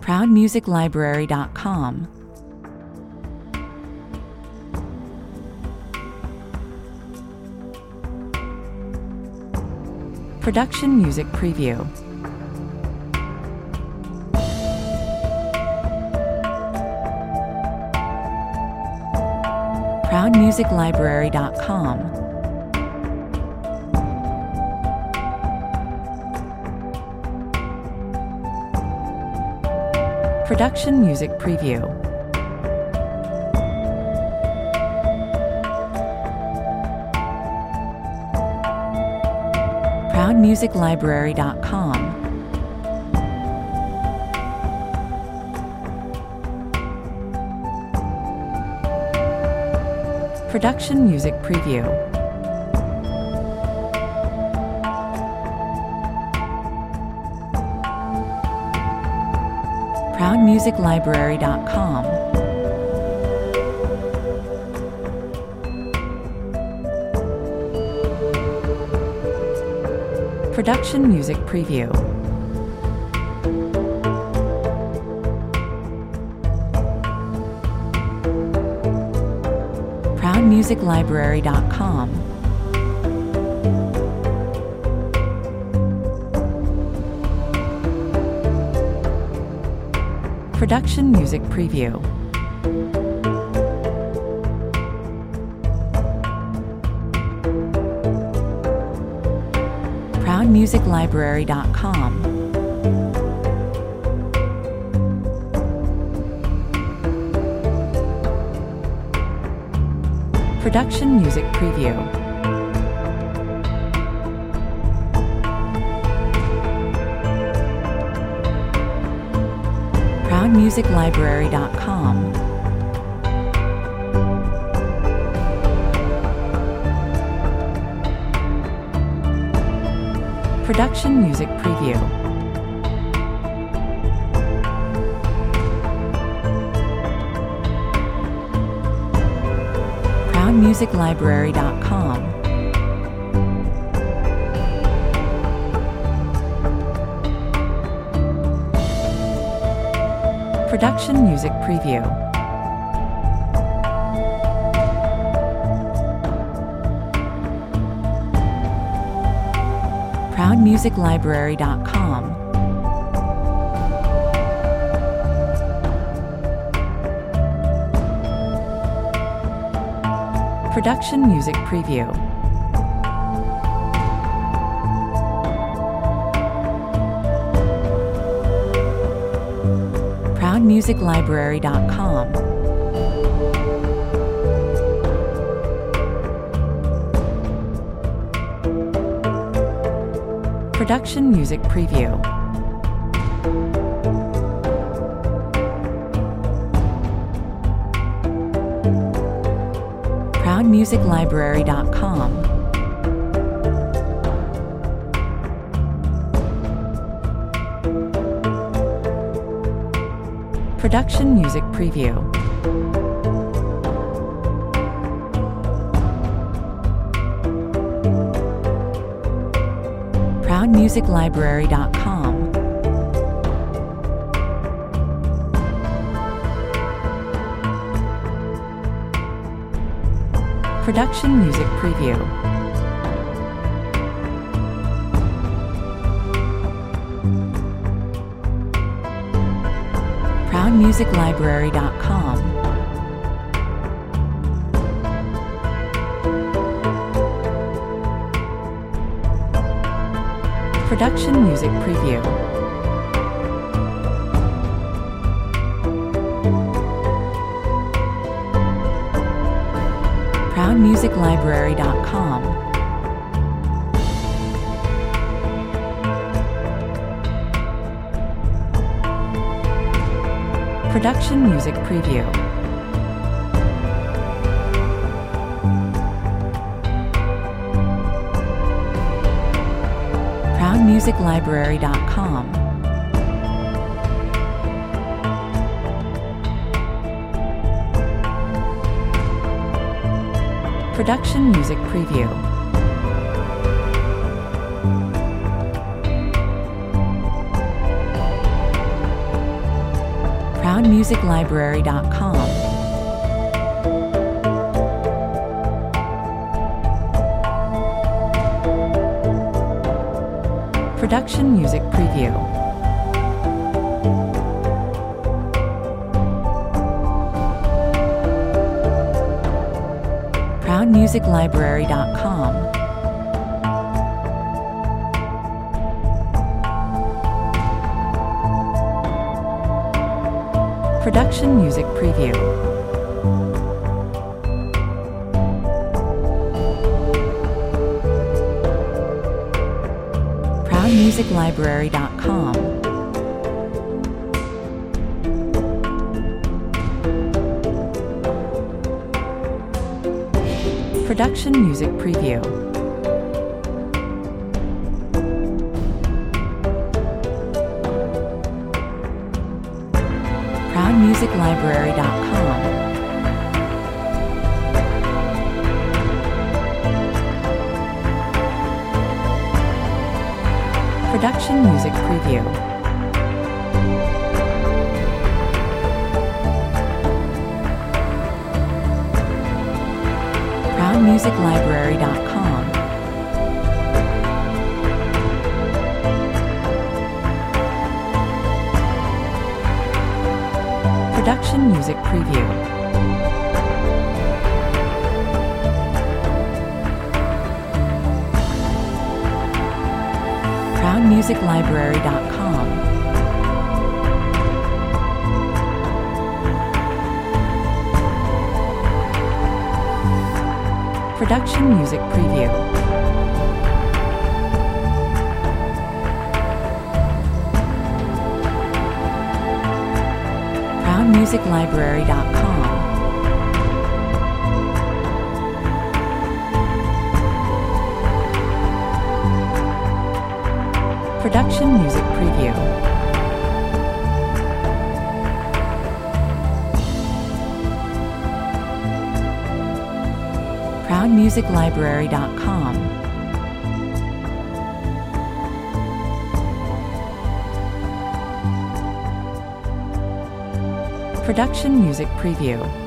ProudMusicLibrary.com. Production Music Preview. ProudMusicLibrary.com. Production Music Preview. ProudMusicLibrary.com. Production Music Preview. ProudMusicLibrary.com. Production Music Preview. ProudMusicLibrary.com. Production Music Preview. ProudMusicLibrary.com. Production Music Preview. ProudMusicLibrary.com. Production Music Preview. ProudMusicLibrary.com. Production Music Preview. ProudMusicLibrary.com. Production Music Preview. ProudMusicLibrary.com. Production Music Preview. ProudMusicLibrary.com. Production Music Preview. ProudMusicLibrary.com. Production Music Preview. ProudMusicLibrary.com. Production Music Preview. ProudMusicLibrary.com. Production Music Preview. ProudMusicLibrary.com. Production Music Preview. ProudMusicLibrary.com. Production Music Preview. ProudMusicLibrary.com. Production Music Preview. ProudMusicLibrary.com. Production Music Preview. ProudMusicLibrary.com. Production Music Preview. ProudMusicLibrary.com. Production Music Preview. ProudMusicLibrary.com. Production Music Preview. ProudMusicLibrary.com. Production Music Preview. ProudMusicLibrary.com. Production Music Preview.